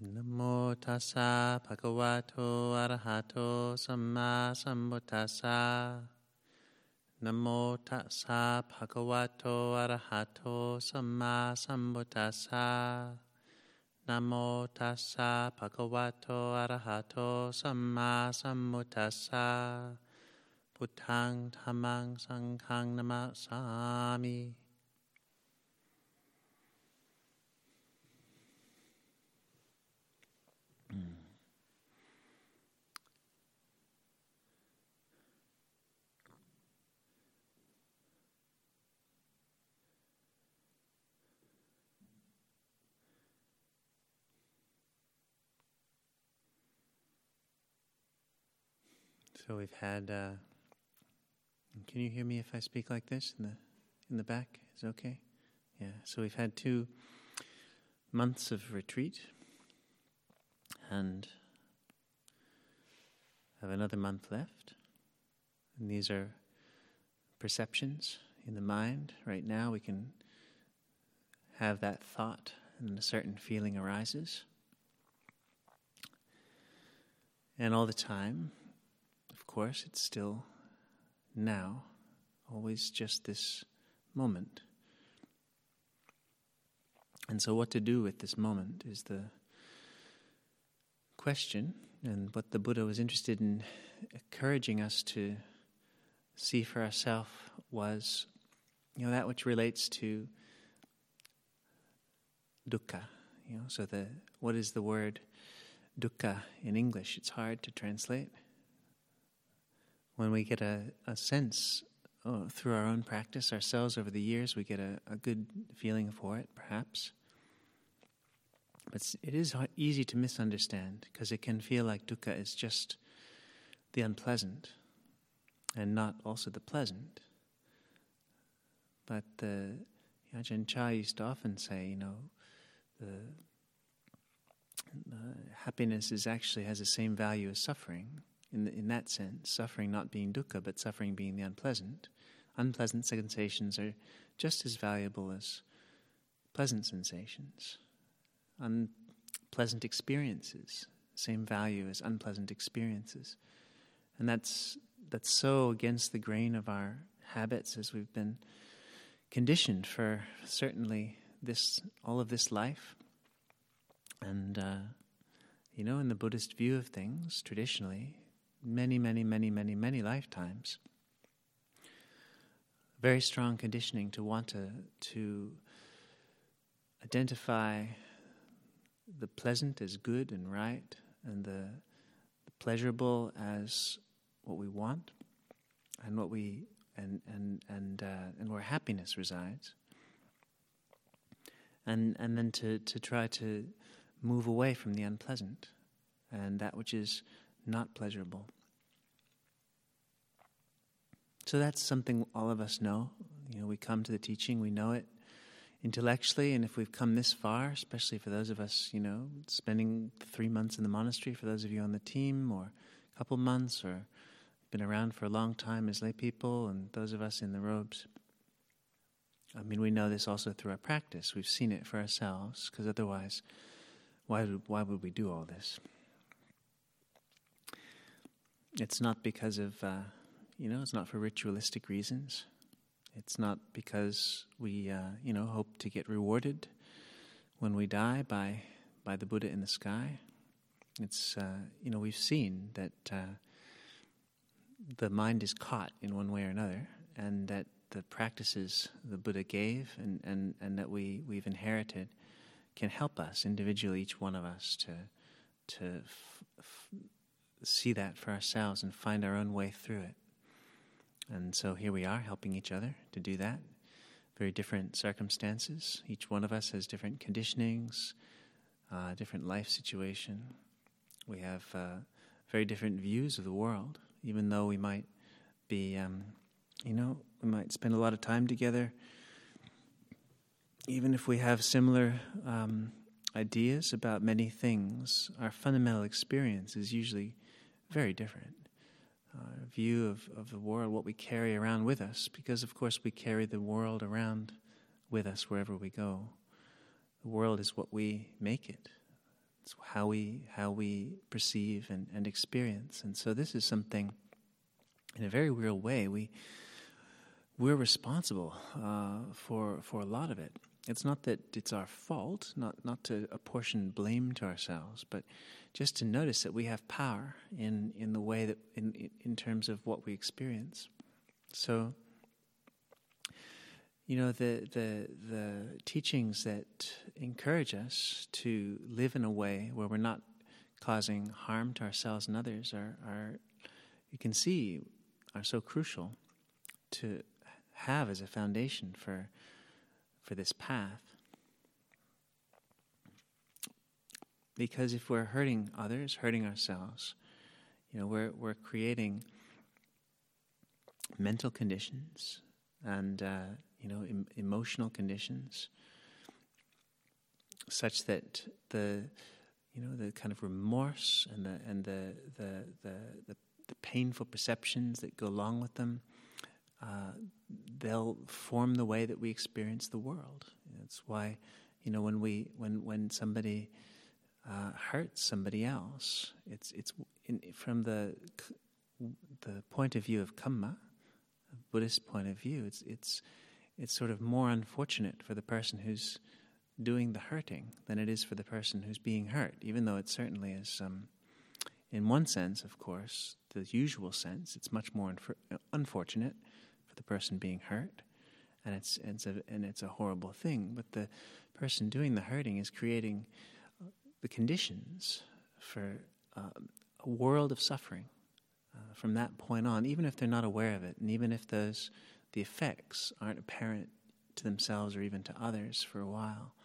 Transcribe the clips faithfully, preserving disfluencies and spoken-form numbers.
Namo tassa bhagavato arahato samma sambuddhassa. Namo tassa bhagavato arahato samma sambuddhassa. Namo tassa bhagavato arahato samma sambuddhassa. Buddhaṃ dhammāṃ saṅghāṃ namasāmi. So we've had. Uh, can you hear me if I speak like this in the in the back? Is it okay? Yeah. So we've had two months of retreat, and have another month left. And these are perceptions in the mind. Right now, we can have that thought, and a certain feeling arises, and all the time. Of course, it's still now, always just this moment. And so what to do with this moment is the question, and what the Buddha was interested in encouraging us to see for ourselves was, you know, that which relates to dukkha. You know, so the what is the word dukkha in English? It's hard to translate. When we get a, a sense oh, through our own practice ourselves over the years, we get a, a good feeling for it, perhaps. But it is easy to misunderstand, because it can feel like dukkha is just the unpleasant and not also the pleasant. But the Ajahn Chah used to often say, you know, the, the happiness is actually has the same value as suffering. In, the, in that sense, suffering not being dukkha, but suffering being the unpleasant. Unpleasant sensations are just as valuable as pleasant sensations. Unpleasant experiences, same value as unpleasant experiences. And that's that's so against the grain of our habits as we've been conditioned for certainly this all of this life. And, uh, you know, in the Buddhist view of things, traditionally, many, many, many, many, many lifetimes. Very strong conditioning to want to, to identify the pleasant as good and right, and the, the pleasurable as what we want, and what we and and and uh, and where happiness resides, and and then to, to try to move away from the unpleasant and that which is not pleasurable. So that's something all of us know. You know, we come to the teaching, we know it intellectually, and if we've come this far, especially for those of us, you know, spending three months in the monastery, for those of you on the team, or a couple months, or been around for a long time as lay people, and those of us in the robes, I mean, we know this also through our practice. We've seen it for ourselves, because otherwise, why would, why would we do all this? It's not because of, uh, you know, it's not for ritualistic reasons. It's not because we, uh, you know, hope to get rewarded when we die by by the Buddha in the sky. It's, uh, you know, we've seen that uh, the mind is caught in one way or another, and that the practices the Buddha gave and, and, and that we, we've inherited can help us individually, each one of us, to to f- f- see that for ourselves and find our own way through it. And so here we are, helping each other to do that. Very different circumstances. Each one of us has different conditionings, uh, different life situation. We have uh, very different views of the world, even though we might be, um, you know, we might spend a lot of time together. Even if we have similar um, ideas about many things, our fundamental experience is usually very different. Our view of, of the world, what we carry around with us, because of course we carry the world around with us wherever we go. The world is what we make it. It's how we how we perceive and, and experience. And so this is something, in a very real way, we we're responsible uh, for for a lot of it. It's not that it's our fault, not not to apportion blame to ourselves, but just to notice that we have power in, in the way that in in terms of what we experience. So, you know, the the the teachings that encourage us to live in a way where we're not causing harm to ourselves and others are, are you can see, are so crucial to have as a foundation for for this path. Because if we're hurting others, hurting ourselves, you know, we're we're creating mental conditions and uh, you know em- emotional conditions such that the you know the kind of remorse and the and the the the, the, the painful perceptions that go along with them, uh, they'll form the way that we experience the world. That's why, you know, when we when when somebody uh, hurts somebody else, it's it's in, from the the point of view of kamma, a Buddhist point of view. It's it's it's sort of more unfortunate for the person who's doing the hurting than it is for the person who's being hurt. Even though it certainly is, um, in one sense, of course, the usual sense, it's much more unfor- unfortunate for the person being hurt, and it's it's a and it's a horrible thing. But the person doing the hurting is creating the conditions for um, a world of suffering uh, from that point on, even if they're not aware of it, and even if those the effects aren't apparent to themselves or even to others for a while.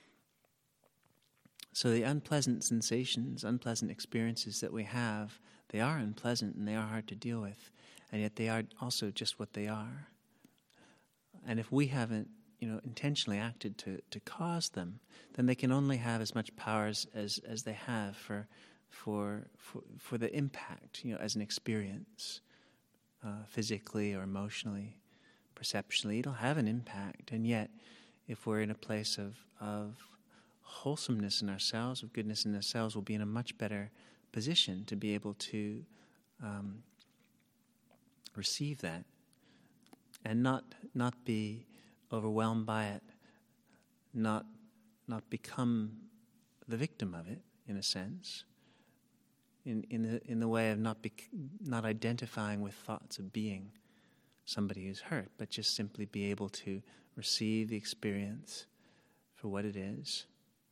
So the unpleasant sensations, unpleasant experiences that we have, they are unpleasant and they are hard to deal with, and yet they are also just what they are. And if we haven't, you know, intentionally acted to, to cause them, then they can only have as much power as, as, as they have for, for for for the impact, you know, as an experience, uh, physically or emotionally, perceptually. It'll have an impact, and yet, if we're in a place of of wholesomeness in ourselves, of goodness in ourselves, we'll be in a much better position to be able to um, receive that and not not be overwhelmed by it, not not become the victim of it, in a sense, in in the in the way of not bec- not identifying with thoughts of being somebody who's hurt, but just simply be able to receive the experience for what it is.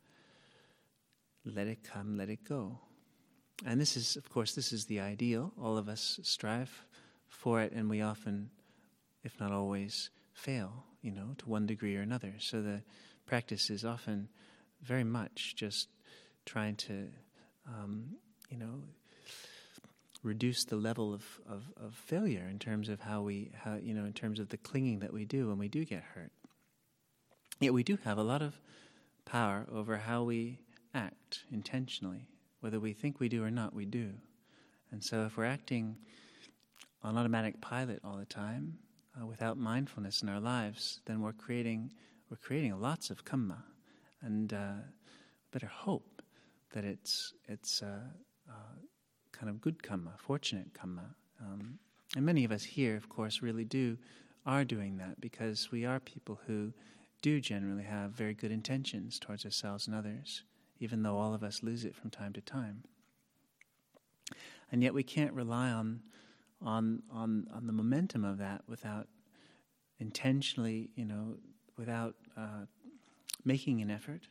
Let it come, let it go. And this is, of course, this is the ideal. All of us strive for it, and we often, if not always, fail, you know, to one degree or another. So the practice is often very much just trying to, um, you know, reduce the level of, of, of failure in terms of how we, how, you know, in terms of the clinging that we do when we do get hurt. Yet we do have a lot of power over how we act intentionally. Whether we think we do or not, we do. And so if we're acting on automatic pilot all the time, uh, without mindfulness in our lives, then we're creating we're creating lots of kamma, and uh, better hope that it's it's uh, uh, kind of good kamma, fortunate kamma. Um, and many of us here, of course, really do are doing that because we are people who do generally have very good intentions towards ourselves and others, even though all of us lose it from time to time. And yet we can't rely on on on, on the momentum of that without intentionally, you know, without uh, making an effort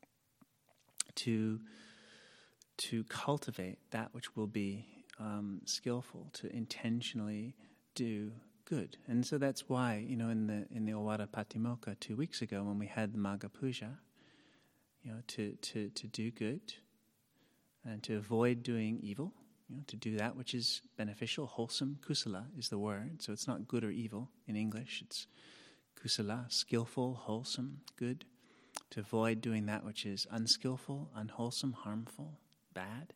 to to cultivate that which will be um, skillful, to intentionally do good. And so that's why, you know, in the in the Owada Patimokkha two weeks ago when we had the Magga Puja, you know, to, to, to do good and to avoid doing evil, you know, to do that which is beneficial, wholesome. Kusala is the word, so it's not good or evil in English. It's kusala, skillful, wholesome, good. To avoid doing that which is unskillful, unwholesome, harmful, bad.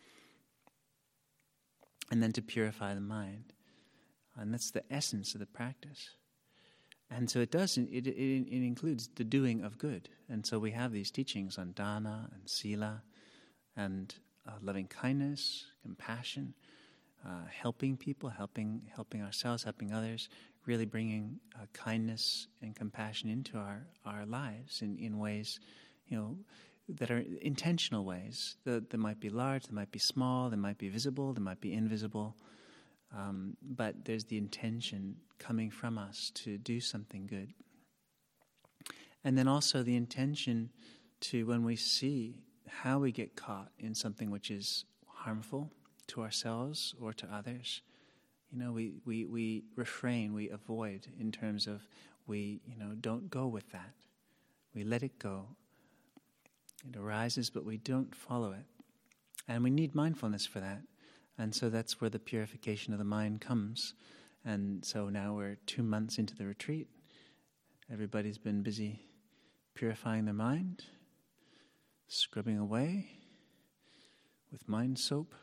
And then to purify the mind. And that's the essence of the practice. And so it does, it, it, it includes the doing of good. And so we have these teachings on dana and sila, and uh, loving kindness, compassion, uh, helping people, helping helping ourselves, helping others, really bringing uh, kindness and compassion into our, our lives in, in ways, you know, that are intentional ways. That, that might be large, they might be small, they might be visible, they might be invisible, um, but there's the intention coming from us to do something good. And then also the intention to, when we see how we get caught in something which is harmful to ourselves or to others, you know, we, we, we refrain, we avoid in terms of we, you know, don't go with that. We let it go. It arises, but we don't follow it. And we need mindfulness for that. And so that's where the purification of the mind comes. And so now we're two months into the retreat. Everybody's been busy purifying their mind, scrubbing away with mind soap.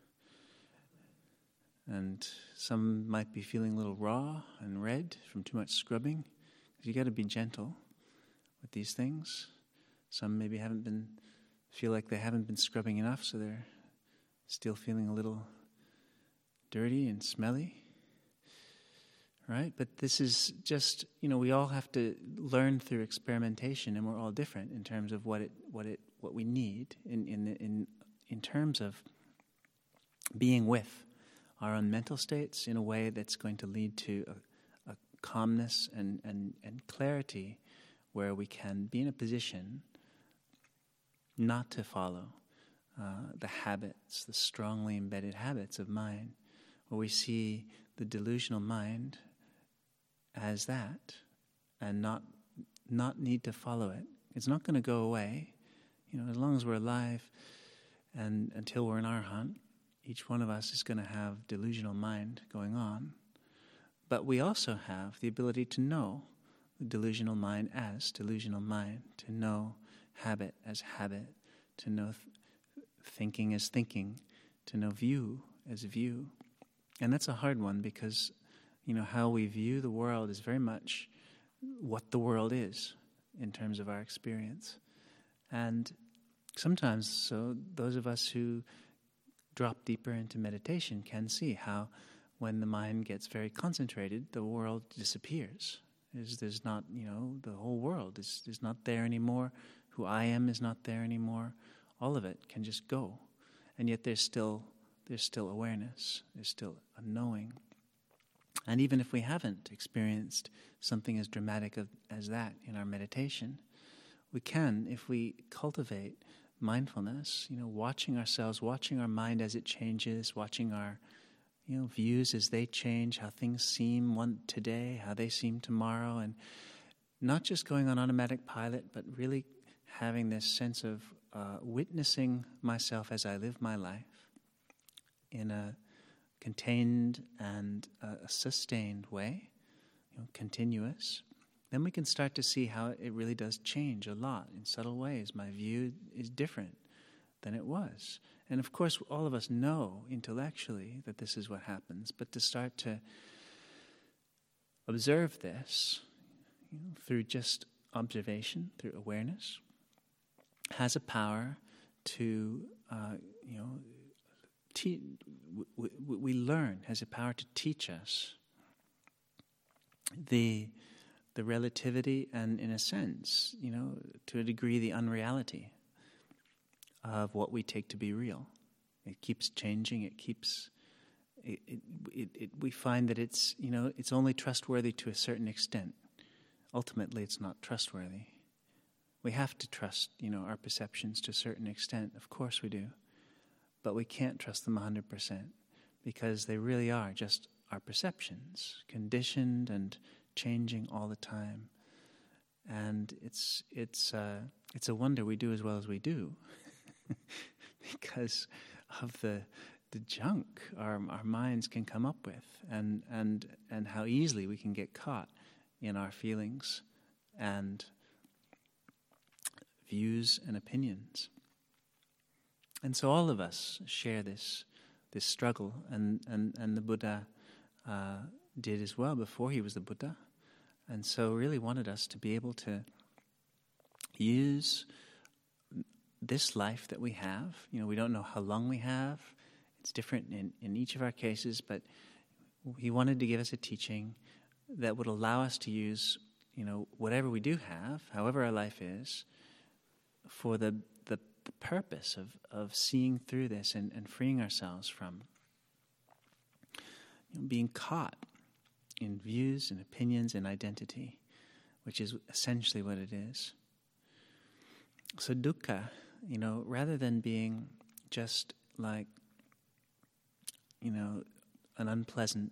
And some might be feeling a little raw and red from too much scrubbing. You got to be gentle with these things. Some maybe haven't been, feel like they haven't been scrubbing enough, so they're still feeling a little dirty and smelly. Right? But this is just, you know, we all have to learn through experimentation, and we're all different in terms of what it, what it, what we need in in in in terms of being with our own mental states in a way that's going to lead to a, a calmness and, and, and clarity, where we can be in a position not to follow uh, the habits, the strongly embedded habits of mind, where we see the delusional mind as that, and not not need to follow it. It's not going to go away. You know, as long as we're alive, and until we're an arhat, each one of us is going to have delusional mind going on. But we also have the ability to know the delusional mind as delusional mind, to know habit as habit, to know th- thinking as thinking, to know view as view. And that's a hard one because, you know, how we view the world is very much what the world is in terms of our experience. And sometimes, so those of us who drop deeper into meditation can see how when the mind gets very concentrated, the world disappears. There's, there's not, you know, the whole world is, is not there anymore. Who I am is not there anymore. All of it can just go. And yet there's still there's still awareness. There's still a knowing. And even if we haven't experienced something as dramatic of, as that in our meditation, we can, if we cultivate mindfulness, you know, watching ourselves, watching our mind as it changes, watching our, you know, views as they change, how things seem one today, how they seem tomorrow, and not just going on automatic pilot, but really having this sense of uh, witnessing myself as I live my life in a contained and uh, a sustained way, you know, continuous. Then we can start to see how it really does change a lot in subtle ways. My view is different than it was. And of course, all of us know intellectually that this is what happens, but to start to observe this, you know, through just observation, through awareness, has a power to, uh, you know, te- we, we, we learn, has a power to teach us the the relativity and, in a sense, you know, to a degree, the unreality of what we take to be real. It keeps changing. It keeps. It, it, it, it, we find that it's, you know, it's only trustworthy to a certain extent. Ultimately, it's not trustworthy. We have to trust, you know, our perceptions to a certain extent. Of course, we do, but we can't trust them a hundred percent because they really are just our perceptions, conditioned and changing all the time. And it's it's uh, it's a wonder we do as well as we do because of the the junk our our minds can come up with, and and and how easily we can get caught in our feelings and views and opinions. And so all of us share this this struggle, and and and the Buddha uh, did as well before he was the Buddha. And so really wanted us to be able to use this life that we have. You know, we don't know how long we have. It's different in, in each of our cases, but he wanted to give us a teaching that would allow us to use, you know, whatever we do have, however our life is, for the the, the purpose of, of seeing through this and, and freeing ourselves from, you know, being caught in views and opinions and identity, which is essentially what it is. So dukkha, you know, rather than being just like, you know, an unpleasant,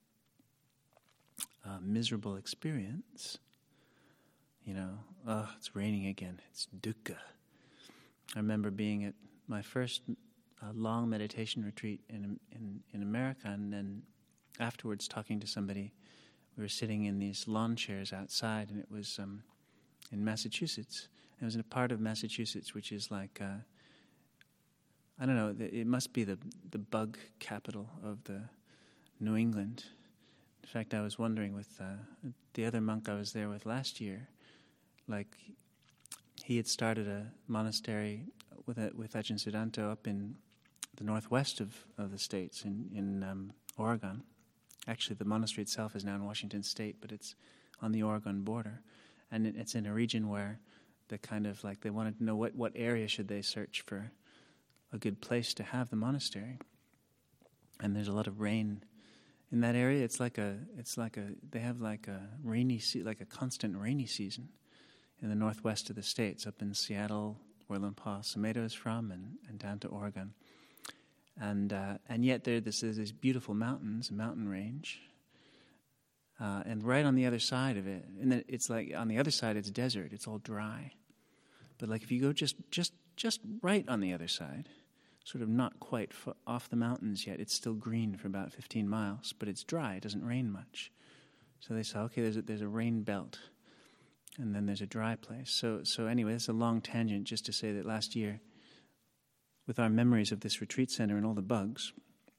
uh, miserable experience, you know, oh, it's raining again, it's dukkha. I remember being at my first uh, long meditation retreat in, in in America, and then afterwards talking to somebody. We were sitting in these lawn chairs outside, and it was um, in Massachusetts. It was in a part of Massachusetts which is like, uh, I don't know, it must be the the bug capital of the New England. In fact, I was wondering with uh, the other monk I was there with last year, like he had started a monastery with a, with Ajahn Siddhanta up in the northwest of, of the states, in, in um, Oregon. Actually, the monastery itself is now in Washington State, but it's on the Oregon border. And it, it's in a region where the kind of like they wanted to know what, what area should they search for a good place to have the monastery. And there's a lot of rain in that area. It's like a it's like a they have like a rainy se- like a constant rainy season in the northwest of the states, up in Seattle, where Lumpur Sumedho is from, and, and down to Oregon. And uh, and yet there this is these beautiful mountains, a mountain range, uh, and right on the other side of it, and then it's like on the other side it's desert, it's all dry. But like if you go just just just right on the other side, sort of not quite f- off the mountains yet, it's still green for about fifteen miles, but it's dry, it doesn't rain much. So they saw, okay, there's a, there's a rain belt, and then there's a dry place. So so anyway, it's a long tangent just to say that last year, with our memories of this retreat center and all the bugs,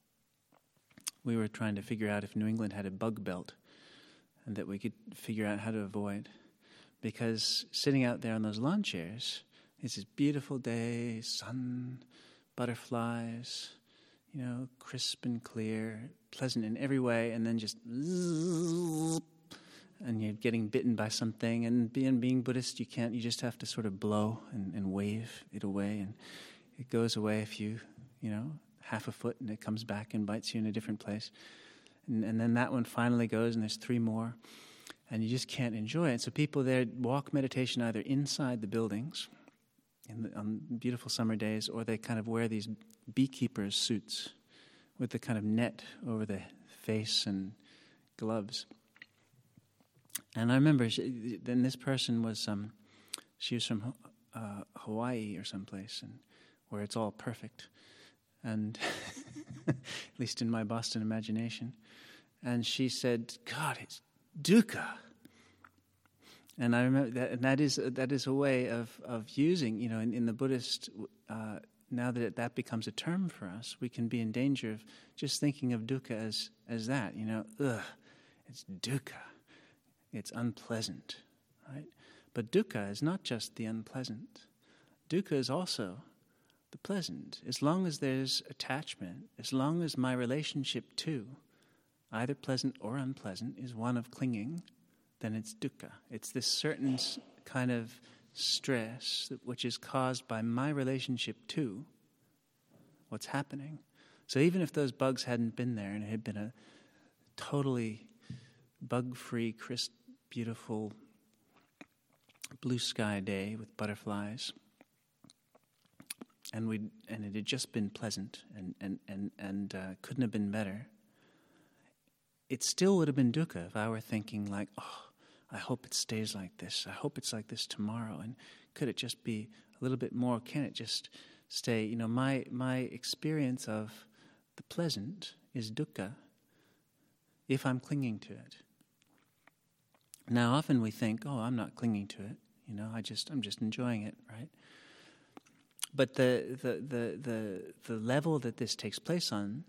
we were trying to figure out if New England had a bug belt and that we could figure out how to avoid. Because sitting out there on those lawn chairs, it's this beautiful day, sun, butterflies, you know, crisp and clear, pleasant in every way, and then just and you're getting bitten by something. And being being Buddhist, you can't, you just have to sort of blow and, and wave it away, and it goes away if you, you know, half a foot, and it comes back and bites you in a different place. And, and then that one finally goes, and there's three more, and you just can't enjoy it. And so people there walk meditation either inside the buildings in the, on beautiful summer days, or they kind of wear these beekeepers' suits with the kind of net over the face and gloves. And I remember, she, then this person was, um, she was from uh, Hawaii or someplace, and where it's all perfect, and at least in my Boston imagination. And she said, "God, it's dukkha." And I remember that, and that is that is a way of of using, you know, in, in the Buddhist. Uh, now that it, that becomes a term for us, we can be in danger of just thinking of dukkha as as that, you know, ugh, it's dukkha, it's unpleasant, right? But dukkha is not just the unpleasant. Dukkha is also the pleasant. As long as there's attachment, as long as my relationship to either pleasant or unpleasant is one of clinging, then it's dukkha. It's this certain kind of stress that, which is caused by my relationship to what's happening. So even if those bugs hadn't been there and it had been a totally bug-free, crisp, beautiful blue sky day with butterflies, and we and it had just been pleasant and and and and uh, couldn't have been better, it still would have been dukkha if I were thinking like, oh, I hope it stays like this. I hope it's like this tomorrow. And could it just be a little bit more? Can it just stay? You know, my my experience of the pleasant is dukkha if I'm clinging to it. Now, often we think, oh, I'm not clinging to it. You know, I just I'm just enjoying it, right? But the, the the the the level that this takes place on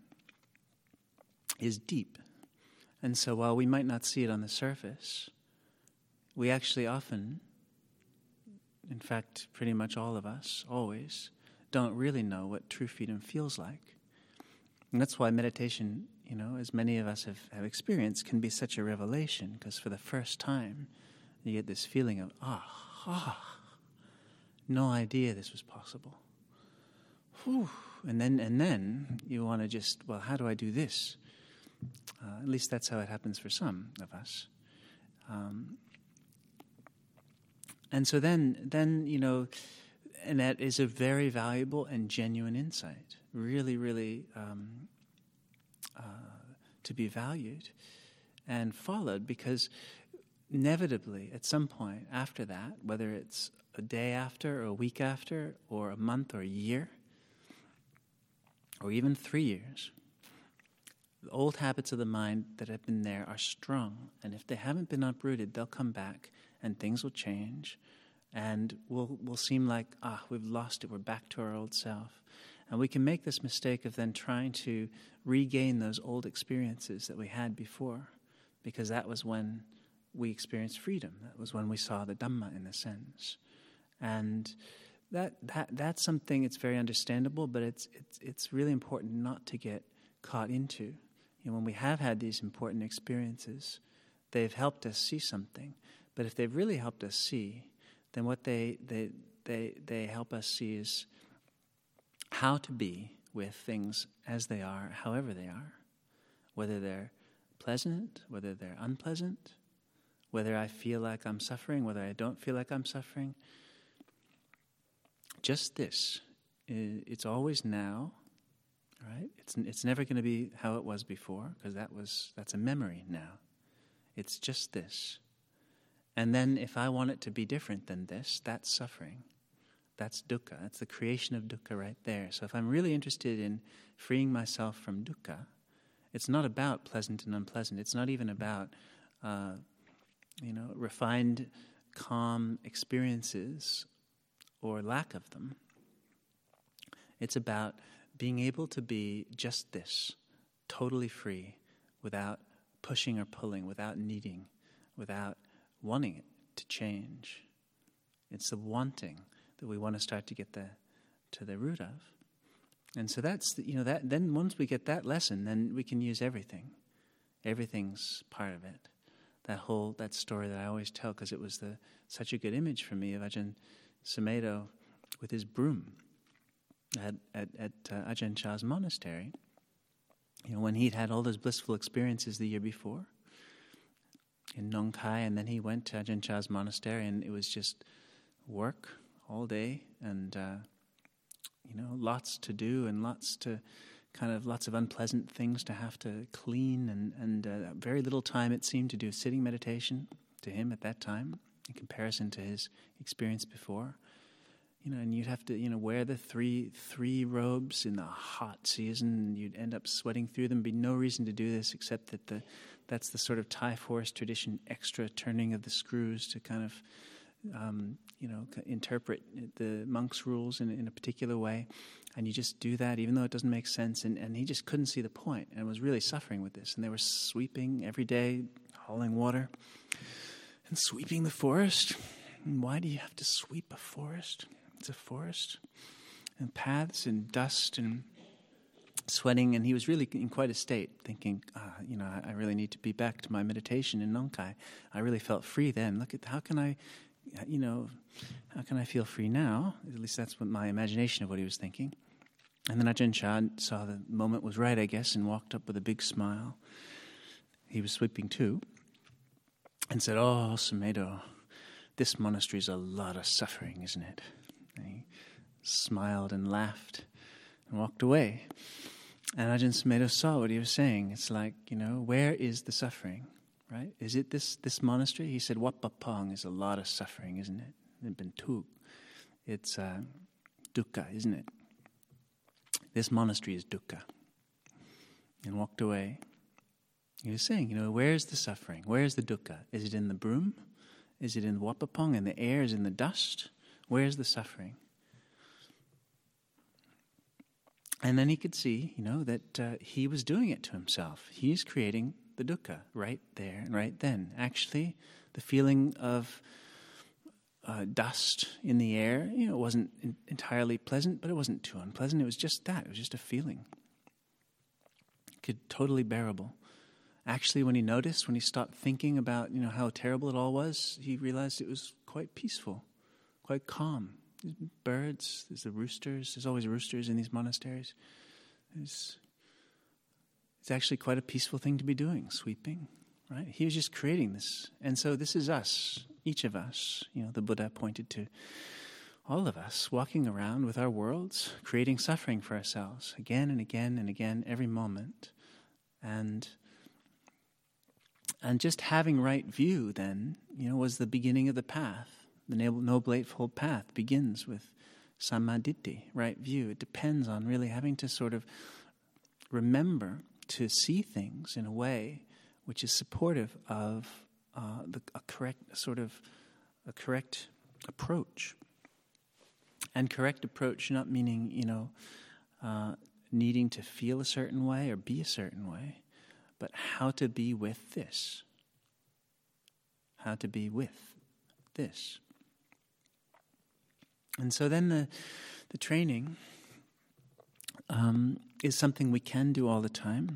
is deep. And so while we might not see it on the surface, we actually often in fact, pretty much all of us, always, don't really know what true freedom feels like. And that's why meditation, you know, as many of us have, have experienced, can be such a revelation, because for the first time, you get this feeling of, ah, ah, no idea this was possible. Whew. And then, and then you want to just, well, how do I do this? Uh, at least that's how it happens for some of us. Um, and so then, then you know, and that is a very valuable and genuine insight. Really, really um, uh, to be valued and followed, because inevitably, at some point after that, whether it's a day after or a week after or a month or a year or even three years, the old habits of the mind that have been there are strong. And if they haven't been uprooted, they'll come back and things will change. And we'll, we'll seem like, ah, we've lost it. We're back to our old self. And we can make this mistake of then trying to regain those old experiences that we had before, because that was when we experienced freedom. That was when we saw the Dhamma, in a sense. And that that that's something, it's very understandable, but it's it's it's really important not to get caught into. You know, when we have had these important experiences, they've helped us see something. But if they've really helped us see, then what they they they they help us see is how to be with things as they are, however they are, whether they're pleasant, whether they're unpleasant, whether I feel like I'm suffering, whether I don't feel like I'm suffering. Just this. It's always now, right? It's it's never going to be how it was before, because that was that's a memory now. It's just this. And then if I want it to be different than this, that's suffering. That's dukkha. That's the creation of dukkha right there. So if I'm really interested in freeing myself from dukkha, it's not about pleasant and unpleasant. It's not even about, uh, you know, refined, calm experiences or lack of them. It's about being able to be just this, totally free, without pushing or pulling, without needing, without wanting it to change. It's the wanting that we want to start to get the to the root of. And so that's, the, you know, that. Then once we get that lesson, then we can use everything. Everything's part of it. That whole, that story that I always tell, because it was the such a good image for me of Ajahn Sumedho with his broom at at, at uh, Ajahn Chah's monastery. You know, when he'd had all those blissful experiences the year before in Nong Khai, and then he went to Ajahn Chah's monastery, and it was just work all day, and uh, you know, lots to do, and lots to kind of lots of unpleasant things to have to clean, and and uh, very little time it seemed to do sitting meditation to him at that time, in comparison to his experience before. You know, and you'd have to, you know, wear the three three robes in the hot season, and you'd end up sweating through them. Be no reason to do this except that the that's the sort of Thai forest tradition, extra turning of the screws to kind of, um, you know, interpret the monks' rules in, in a particular way. And you just do that, even though it doesn't make sense. And, and he just couldn't see the point, and was really suffering with this. And they were sweeping every day, hauling water, and sweeping the forest. And why do you have to sweep a forest? It's a forest, and paths and dust and sweating, and he was really in quite a state, thinking, ah, you know, I really need to be back to my meditation in Nong Khai. I really felt free then. Look at how can I, you know, how can I feel free now? At least that's what my imagination of what he was thinking. And then Ajahn Chah saw the moment was right, I guess, and walked up with a big smile. He was sweeping too, and said, "Oh, Sumedho, this monastery is a lot of suffering, isn't it?" And he smiled and laughed and walked away. And Ajahn Sumedho saw what he was saying. It's like, you know, where is the suffering, right? Is it this this monastery? He said, Wat Pah Pong is a lot of suffering, isn't it? Bentuk. It's uh, dukkha, isn't it? This monastery is dukkha. And walked away. He was saying, you know, where's the suffering? Where's the dukkha? Is it in the broom? Is it in Wat Pah Pong, and the air is in the dust? Where's the suffering? And then he could see, you know, that uh, he was doing it to himself. He's creating the dukkha right there and right then. Actually, the feeling of uh, dust in the air. You know, it wasn't in- entirely pleasant, but it wasn't too unpleasant. It was just that. It was just a feeling. Could totally bearable. Actually, when he noticed, when he stopped thinking about, you know, how terrible it all was, he realized it was quite peaceful, quite calm. There's birds, there's the roosters. There's always roosters in these monasteries. There's, it's actually quite a peaceful thing to be doing, sweeping, right? He was just creating this. And so this is us, each of us. You know, the Buddha pointed to all of us walking around with our worlds, creating suffering for ourselves again and again and again, every moment. And and just having right view then, you know, was the beginning of the path. The Noble Eightfold Path begins with Sammaditthi, right view. It depends on really having to sort of remember to see things in a way which is supportive of uh, the, a correct sort of a correct approach. And correct approach not meaning, you know, uh, needing to feel a certain way or be a certain way, but how to be with this. How to be with this. And so then the the training um, is something we can do all the time.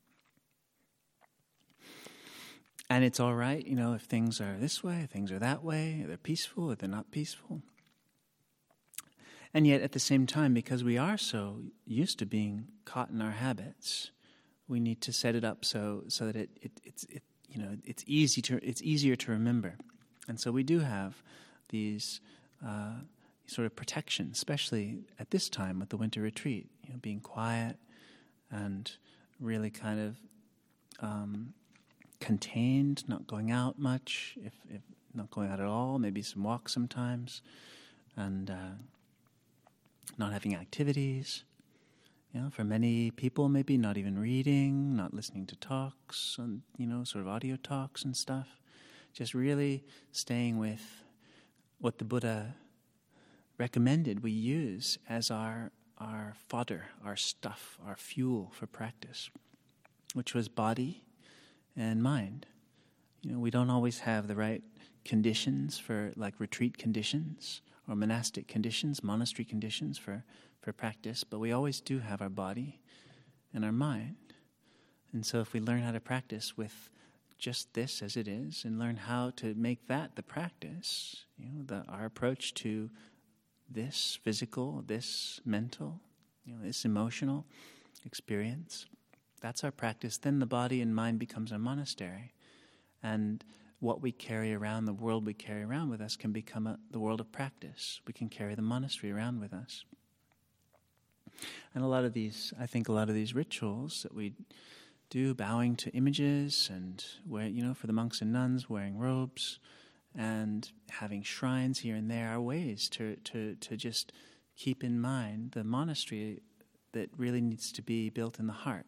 And it's all right, you know, if things are this way, things are that way, they're peaceful or they're not peaceful. And yet at the same time, because we are so used to being caught in our habits, we need to set it up so so that it, it it's it you know it's easy to it's easier to remember. And so we do have these uh, sort of protections, especially at this time with the winter retreat, you know, being quiet and really kind of um, contained, not going out much, if, if not going out at all, maybe some walks sometimes, and uh, not having activities. You know, for many people, maybe not even reading, not listening to talks, and you know, sort of audio talks and stuff. Just really staying with what the Buddha recommended we use as our our fodder, our stuff, our fuel for practice, which was body and mind. You know, we don't always have the right conditions for, like, retreat conditions or monastic conditions, monastery conditions for, for practice, but we always do have our body and our mind. And so if we learn how to practice with just this as it is and learn how to make that the practice, you know, the, our approach to this physical, this mental, you know, this emotional experience, that's our practice. Then the body and mind becomes our monastery. And what we carry around, the world we carry around with us, can become a, the world of practice. We can carry the monastery around with us. And a lot of these, I think a lot of these rituals that we do, bowing to images and, where, you know, for the monks and nuns, wearing robes and having shrines here and there, are ways to, to, to just keep in mind the monastery that really needs to be built in the heart.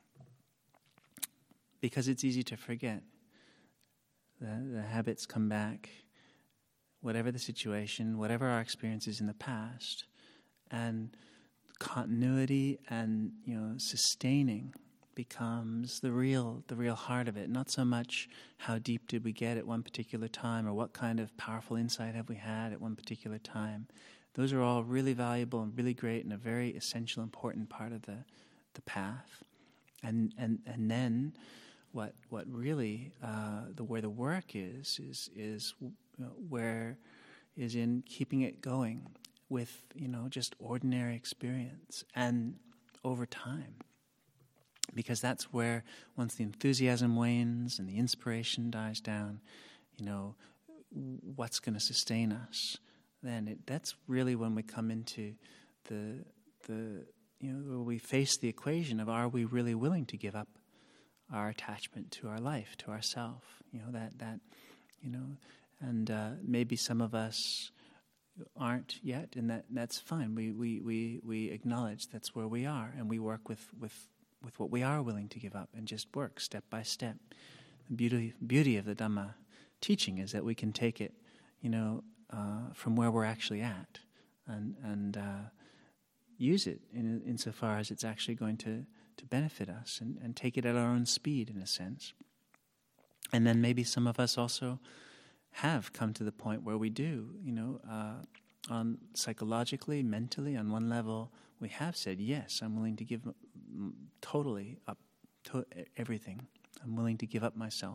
Because it's easy to forget. The, the habits come back, whatever the situation, whatever our experiences in the past, and continuity and, you know, sustaining becomes the real the real heart of it. Not so much how deep did we get at one particular time or what kind of powerful insight have we had at one particular time. Those are all really valuable and really great and a very essential, important part of the, the path. And and and then what what really uh, the where the work is is is you know, where is in keeping it going with, you know, just ordinary experience and over time. Because that's where, once the enthusiasm wanes and the inspiration dies down, you know, what's going to sustain us? Then it, that's really when we come into the the you know, where we face the equation of, are we really willing to give up our attachment to our life, to ourself? You know, that that you know, and uh, maybe some of us aren't yet, and that that's fine. We we we we acknowledge that's where we are, and we work with with. with what we are willing to give up and just work step by step. The beauty beauty of the Dhamma teaching is that we can take it, you know, uh, from where we're actually at and and uh, use it in insofar as it's actually going to, to benefit us and, and take it at our own speed in a sense. And then maybe some of us also have come to the point where we do, you know, uh, on psychologically, mentally, on one level, we have said, yes, I'm willing to give m- totally up to everything. I'm willing to give up myself.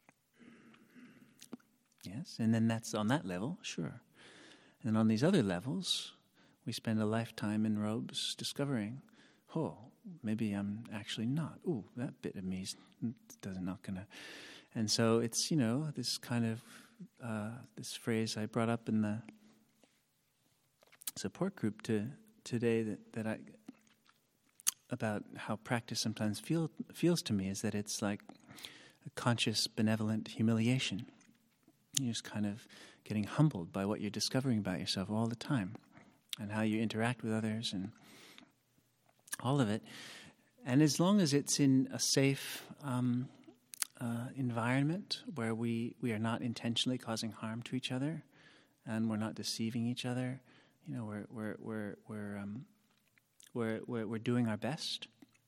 Yes, and then that's on that level, sure. And on these other levels, we spend a lifetime in robes discovering, oh, maybe I'm actually not. Ooh, that bit of me is doesn't not gonna. And so it's, you know, this kind of uh, this phrase I brought up in the support group to today that, that I about how practice sometimes feel feels to me is that it's like a conscious, benevolent humiliation. You're just kind of getting humbled by what you're discovering about yourself all the time, and how you interact with others, and all of it. And as long as it's in a safe um, uh, environment where we, we are not intentionally causing harm to each other, and we're not deceiving each other, you know, we're we're we're we're um, we're, we're we're doing our best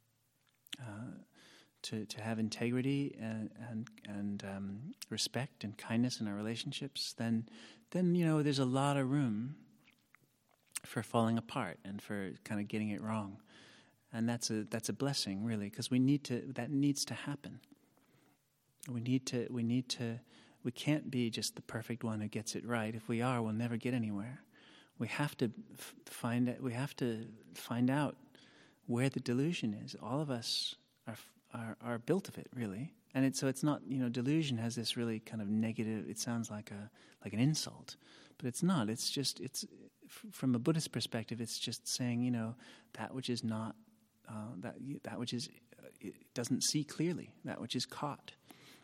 uh, to to have integrity and and and um, respect and kindness in our relationships. Then then you know there's a lot of room for falling apart and for kind of getting it wrong. And that's a that's a blessing, really, because we need to. That needs to happen. We need to. We need to. We can't be just the perfect one who gets it right. If we are, we'll never get anywhere. We have to f- find it. We have to find out where the delusion is. All of us are are, are built of it, really. And it's so it's not. You know, delusion has this really kind of negative. It sounds like a like an insult, but it's not. It's just. It's f- from a Buddhist perspective. It's just saying, you know, that which is not. Uh, that that which is uh, it doesn't see clearly, that which is caught.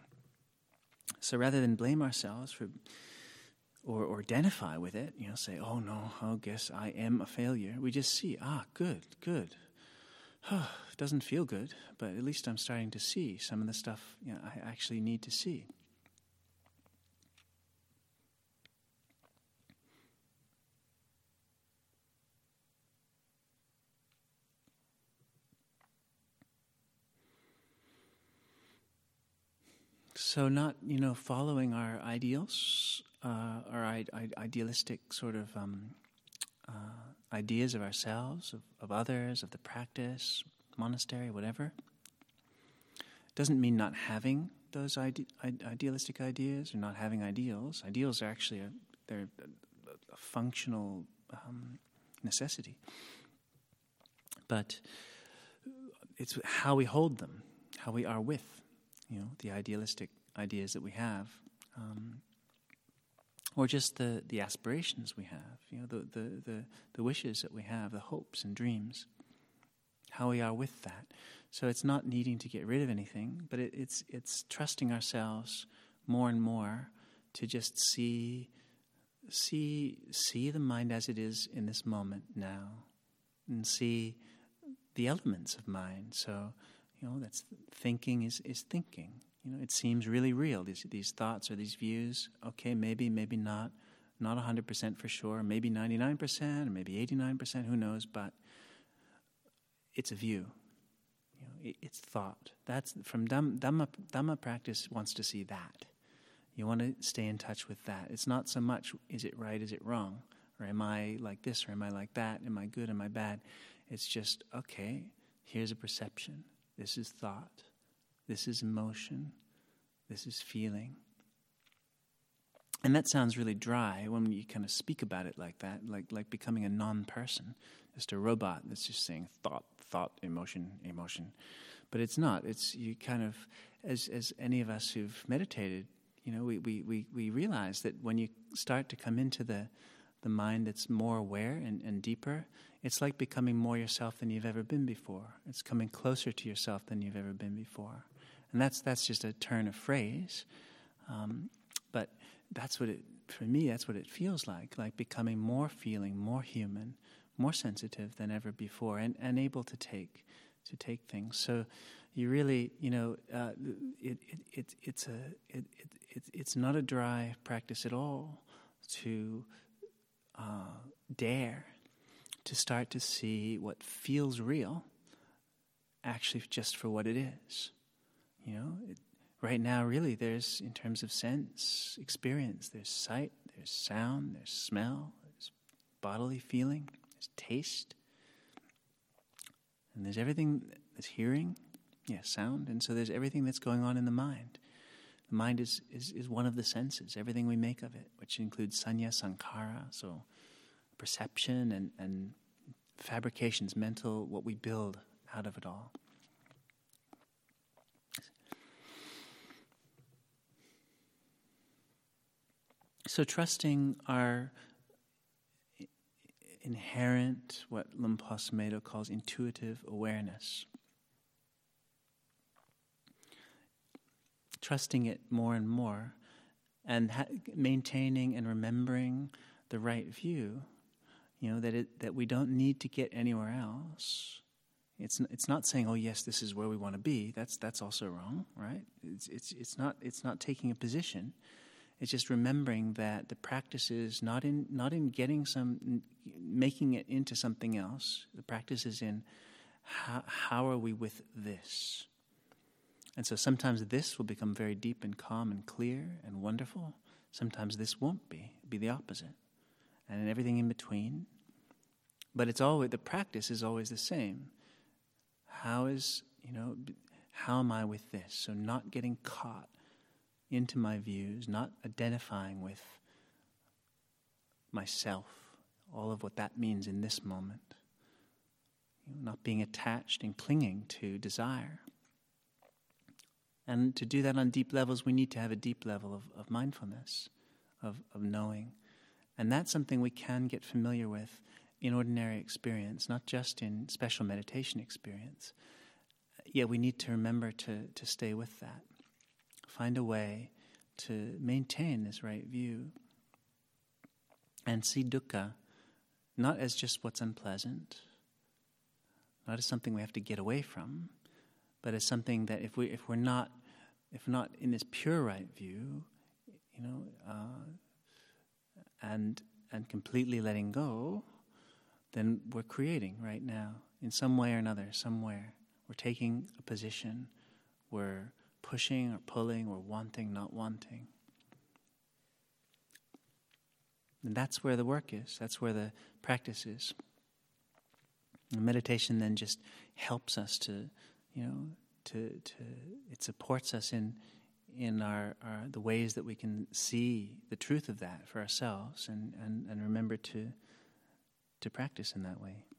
So rather than blame ourselves for or, or identify with it, you know, say, "Oh no, I guess I am a failure." We just see, ah, good, good. It doesn't feel good, but at least I'm starting to see some of the stuff you know, I actually need to see. So not, you know, following our ideals, uh, our I- I- idealistic sort of um, uh, ideas of ourselves, of, of others, of the practice, monastery, whatever. Doesn't mean not having those ide- idealistic ideas or not having ideals. Ideals are actually a, they're a, a functional um, necessity. But it's how we hold them, how we are with. You know, the idealistic ideas that we have, um, or just the, the aspirations we have, you know, the, the, the, the wishes that we have, the hopes and dreams, how we are with that. So it's not needing to get rid of anything, but it, it's it's trusting ourselves more and more to just see see see the mind as it is in this moment now, and see the elements of mind. So. You know, that's thinking is, is thinking. You know, it seems really real, these these thoughts or these views. Okay, maybe, maybe not. Not one hundred percent for sure. Maybe ninety-nine percent or maybe eighty-nine percent, who knows. But it's a view. You know, it, it's thought. That's from Dhamma, Dhamma, Dhamma practice wants to see that. You want to stay in touch with that. It's not so much, is it right, is it wrong? Or am I like this or am I like that? Am I good, am I bad? It's just, okay, here's a perception. This is thought. This is emotion. This is feeling. And that sounds really dry when you kind of speak about it like that, like like becoming a non-person, just a robot that's just saying thought, thought, emotion, emotion. But it's not. It's you kind of, as as any of us who've meditated, you know, we we, we, we realize that when you start to come into the the mind that's more aware and, and deeper, it's like becoming more yourself than you've ever been before. It's coming closer to yourself than you've ever been before. And that's that's just a turn of phrase. Um, but that's what it, for me, that's what it feels like, like becoming more feeling, more human, more sensitive than ever before, and, and able to take to take things. So you really, you know, uh, it, it, it, it's, a, it, it, it, it's not a dry practice at all to uh, dare to start to see what feels real actually just for what it is. You know, it, right now, really, there's, in terms of sense, experience, there's sight, there's sound, there's smell, there's bodily feeling, there's taste, and there's everything, there's hearing, yeah, sound, and so there's everything that's going on in the mind. The mind is, is, is one of the senses, everything we make of it, which includes sanya, sankhara, so perception and, and fabrications, mental, what we build out of it all. So trusting our inherent, what Luang Por Sumedho calls intuitive awareness. Trusting it more and more, and ha- maintaining and remembering the right view, you know, that it that we don't need to get anywhere else. It's n- it's not saying, oh yes, this is where we want to be. That's that's also wrong, right? It's it's it's not it's not taking a position. It's just remembering that the practice is not in not in getting some, making it into something else. The practice is in how, how are we with this? And so sometimes this will become very deep and calm and clear and wonderful. Sometimes this won't be. It'll be the opposite. And everything in between. But it's always, the practice is always the same. How is, you know, how am I with this? So not getting caught into my views, not identifying with myself, all of what that means in this moment. You know, not being attached and clinging to desire. And to do that on deep levels, we need to have a deep level of, of mindfulness, of, of knowing. And that's something we can get familiar with in ordinary experience, not just in special meditation experience. Yet we need to remember to, to stay with that. Find a way to maintain this right view and see dukkha not as just what's unpleasant, not as something we have to get away from, but as something that if we if we're not if not in this pure right view, you know, uh, and and completely letting go, then we're creating right now in some way or another, somewhere we're taking a position, we're pushing or pulling, or wanting, not wanting. And that's where the work is. That's where the practice is. And meditation then just helps us to, you know, to to it supports us in in our, our the ways that we can see the truth of that for ourselves, and, and, and remember to to practice in that way.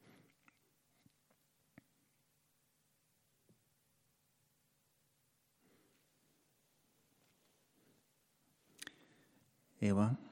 Ewa.